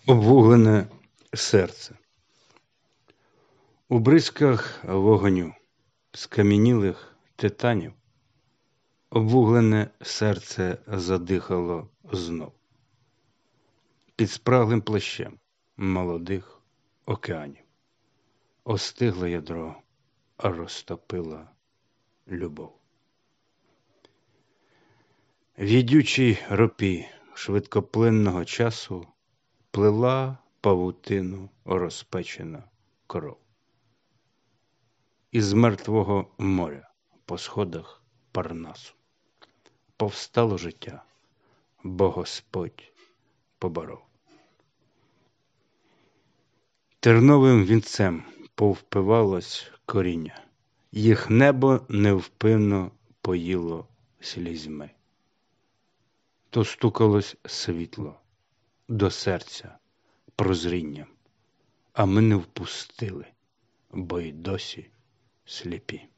Обвуглене серце. У бризках вогню, скам'янілих титанів, обвуглене серце задихало знов. Під спраглим плащем молодих океанів остигле ядро розтопила любов. В їдючій ропі швидкоплинного часу плила павутину розпечена кров. Із мертвого моря по сходах Парнасу повстало життя, бо Господь поборов. Терновим вінцем повпивалось коріння, їх небо невпинно поїло слізьми. То стукалось світло до серця прозрінням, а ми не впустили, бо й досі сліпі.